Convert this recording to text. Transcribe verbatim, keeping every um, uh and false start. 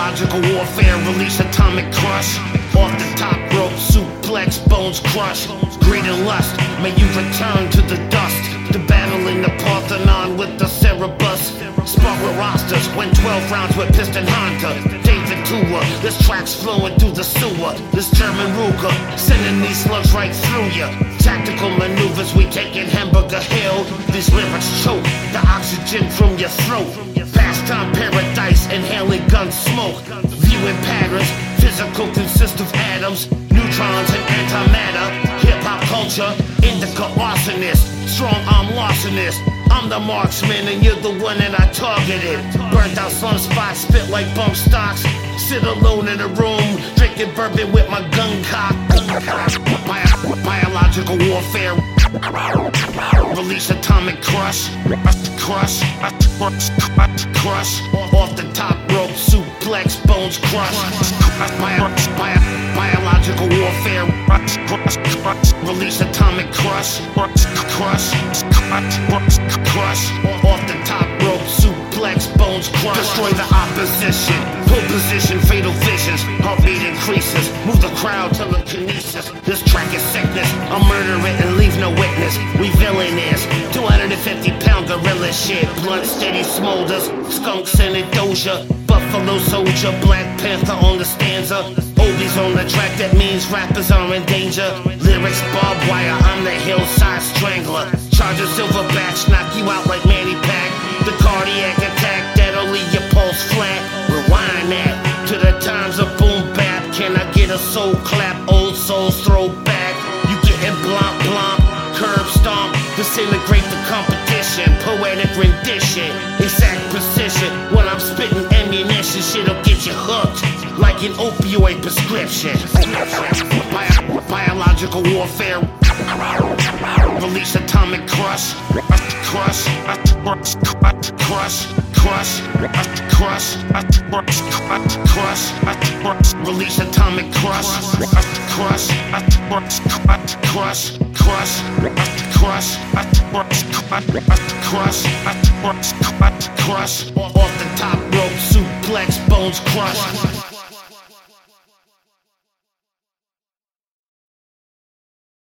Biological warfare, release atomic crush. Off the top rope, suplex, bones crush. Greed and lust, may you return to the dust. The battle in the Parthenon with the Cerebus. Spark with rosters, win twelve rounds with Piston Hunter. David Tua, this track's flowing through the sewer. This German Ruger, sending these slugs right through ya. Tactical maneuvers, we taking Hamburger Hill. These lyrics choke the oxygen from your throat. Pastime paradise, inhaling gun smoke. Viewing patterns, physical consist of atoms, neutrons and antimatter. Hip-hop culture, indica arsonist. Strong arm larcenist. I'm the marksman and you're the one that I targeted. Burnt out sunspots, spit like bump stocks. Sit alone in a room, drinking bourbon with my gun cock. Bio biological warfare. Release atomic crush. Crush. Crush. Off the top rope, suplex, bones crush. Bio bio biological warfare. Release atomic crush. Crush. Crush. Off the top rope, suplex, bones crush. Destroy the opposition. Pull position, fatal visions. Heartbeat increases. Move the crowd, telekinesis. This track is sickness. I'll murder it and leave no witness. We villainous. two hundred fifty pound gorilla shit. Blunt steady smolders. Skunks in a doja. Buffalo soldier. Black Panther on the stanza. Obies on the track, that means rappers are in danger. Lyrics barbed wire, I'm the hillside strangler. Charge a silverbacks, knock you out like Manny Pack. The cardiac attack that'll leave your pulse flat. Rewind that to the times of boom bap. Can I get a soul clap? Old souls throw back. You getting blomp blomp, curb stomp. Disintegrate the competition. Poetic rendition, exact precision. When I'm spitting ammunition, shit'll get you hooked like an opioid prescription. Bio biological warfare. Release atomic crush. Crush. Crush. Crush. Crush. Crush. Release atomic crush. Crush. Crush. Crush. Crush. Crush. Crush. Off the top rope, suplex, bones crush.